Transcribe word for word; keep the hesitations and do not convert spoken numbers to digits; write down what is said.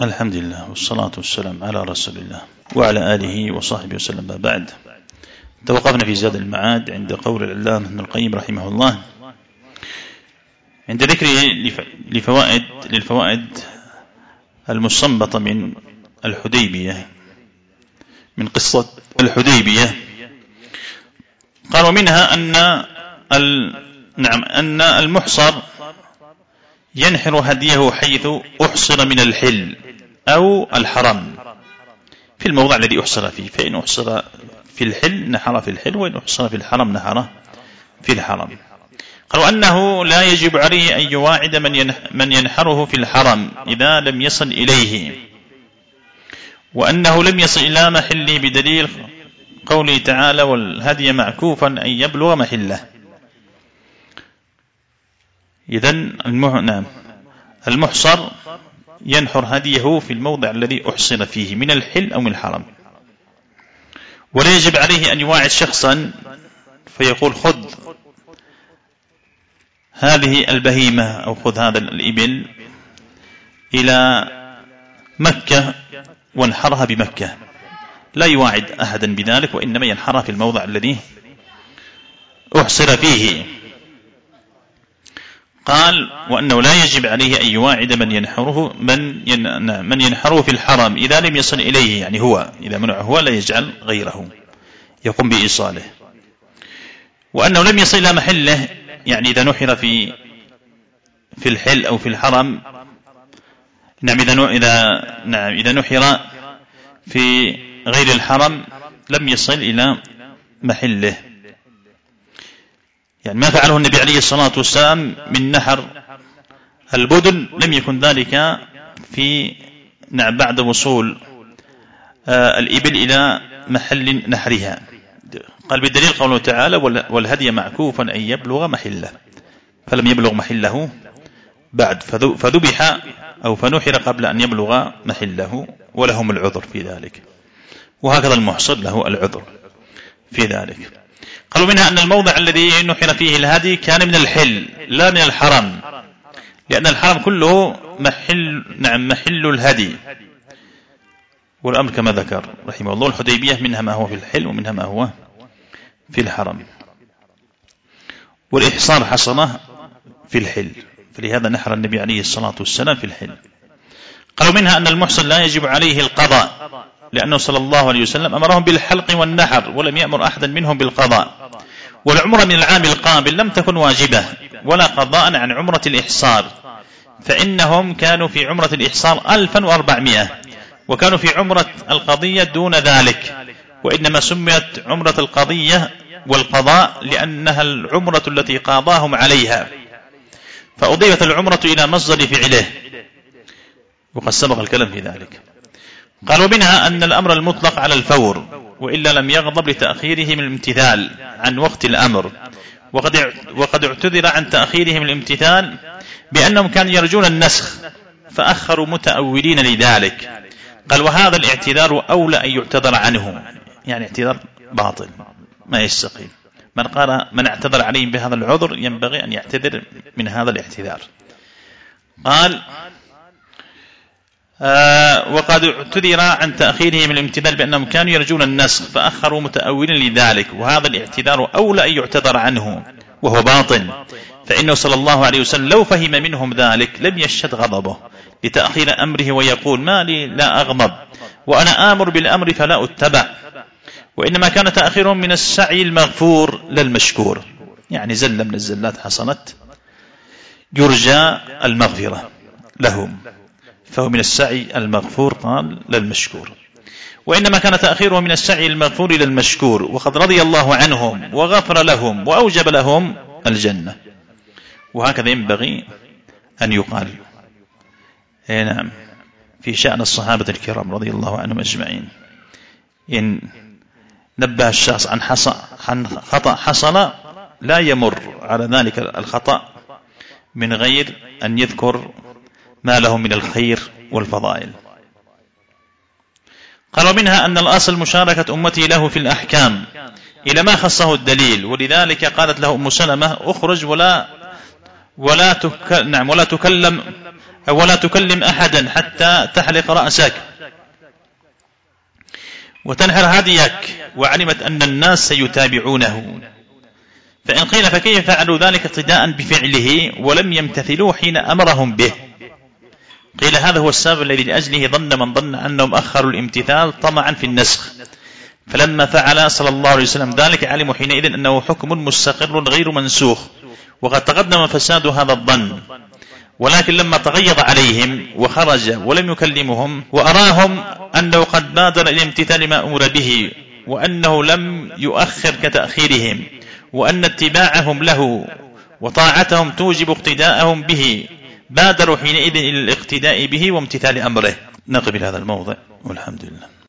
الحمد لله والصلاة والسلام على رسول الله وعلى آله وصحبه وسلم. بعد، توقفنا في زاد المعاد عند قول العلامة ابن القيم رحمه الله عند ذكره لفوائد للفوائد المستنبطة من الحديبية، من قصة الحديبية. قالوا منها أن نعم أن المحصر ينحر هديه حيث أحصر من الحل أو الحرم، في الموضع الذي أحصر فيه، فإن أحصر في الحل نحر في الحل، وإن أحصر في الحرم نحر في الحرم. قالوا أنه لا يجب عليه أن يواعد من ينحره في الحرم إذا لم يصل إليه، وأنه لم يصل إلى محله بدليل قوله تعالى: والهدي معكوفا أن يبلغ محله. إذن نعم المحصر ينحر هديه في الموضع الذي أحصر فيه من الحل أو من الحرم، ولا يجب عليه أن يواعد شخصا فيقول: خذ هذه البهيمة أو خذ هذا الإبل إلى مكة وانحرها بمكة. لا يواعد أحدا بذلك، وإنما ينحرها في الموضع الذي أحصر فيه. قال: وأنه لا يجب عليه أن يواعد من ينحره من ين... من ينحره في الحرم إذا لم يصل إليه، يعني هو إذا منع هو لا يجعل غيره يقوم بإيصاله. وأنه لم يصل إلى محله، يعني إذا نحر في في الحل أو في الحرم، نعم إذا إذا نعم إذا نحر في غير الحرم لم يصل إلى محله، يعني ما فعله النبي عليه الصلاة والسلام من نحر البدن لم يكن ذلك في نعم بعد وصول آه الإبل إلى محل نحرها. قال بالدليل قوله تعالى: والهدي معكوفا أن يبلغ محله، فلم يبلغ محله بعد، فذبح أو فنحر قبل أن يبلغ محله، ولهم العذر في ذلك. وهكذا المحصر له العذر في ذلك. قالوا منها أن الموضع الذي نحر فيه الهدي كان من الحل لا من الحرم، لأن الحرم كله محل نعم محل الهدي، والأمر كما ذكر رحمه الله الحديبية منها ما هو في الحل ومنها ما هو في الحرم، والإحصار حصنه في الحل، فلهذا نحر النبي عليه الصلاة والسلام في الحل. قالوا منها أن المحصن لا يجب عليه القضاء، لأنه صلى الله عليه وسلم أمرهم بالحلق والنحر ولم يأمر أحدا منهم بالقضاء. والعمرة من العام القابل لم تكن واجبة ولا قضاء عن عمرة الإحصار، فإنهم كانوا في عمرة الإحصار ألفا وأربعمائة، وكانوا في عمرة القضية دون ذلك، وإنما سميت عمرة القضية والقضاء لأنها العمرة التي قاضاهم عليها، فأضيفت العمرة إلى مصدر فعله، وقد سبق الكلام في ذلك. قالوا منها أن الأمر المطلق على الفور، وإلا لم يغضب لتأخيره من الامتثال عن وقت الأمر، وقد وقد اعتذر عن تأخيره من الامتثال بأنهم كانوا يرجون النسخ فأخروا متأولين لذلك. قال: وهذا الاعتذار أولى أن يعتذر عنه، يعني اعتذار باطل ما يستقيم. من قال من اعتذر عليهم بهذا العذر ينبغي أن يعتذر من هذا الاعتذار. قال: آه وقد اعتذر عن تأخيره من الامتثال بأنهم كانوا يرجون النسخ فأخروا متأولين لذلك، وهذا الاعتذار أولى أن يعتذر عنه وهو باطل، فإنه صلى الله عليه وسلم لو فهم منهم ذلك لم يشهد غضبه لتأخير أمره ويقول: ما لي لا أغضب وأنا آمر بالأمر فلا أتبع، وإنما كان تأخيرهم من السعي المغفور للمشكور، يعني زلة من الزلات حصلت يرجى المغفرة لهم، فهو من السعي المغفور قال للمشكور، وإنما كان تأخيره من السعي المغفور للمشكور، وقد رضي الله عنهم وغفر لهم وأوجب لهم الجنة. وهكذا ينبغي أن يقال نعم في شأن الصحابة الكرام رضي الله عنهم أجمعين. إن نبه الشخص عن, عن خطأ حصل لا يمر على ذلك الخطأ من غير أن يذكر ما له من الخير والفضائل. قالوا منها أن الأصل مشاركة أمتي له في الأحكام إلى ما خصه الدليل، ولذلك قالت له أم سلمة: أخرج ولا ولا تك... نعم ولا تكلم أو لا تكلم أحدا حتى تحلق رأسك وتنحر هديك، وعلمت أن الناس سيتابعونه. فإن قيل فكيف فعلوا ذلك اقتداء بفعله ولم يمتثلوا حين أمرهم به؟ قيل هذا هو السبب الذي لأجله ظن من ظن أنهم أخروا الامتثال طمعا في النسخ، فلما فعل صلى الله عليه وسلم ذلك علموا حينئذ أنه حكم مستقر غير منسوخ، وقد تقدم فساد هذا الظن. ولكن لما تغيظ عليهم وخرج ولم يكلمهم وأراهم أنه قد بادر إلى امتثال ما أمر به، وأنه لم يؤخر كتأخيرهم، وأن اتباعهم له وطاعتهم توجب اقتداءهم به، بادروا حينئذ إلى الاقتداء به وامتثال أمره. نقبل هذا الموضع والحمد لله.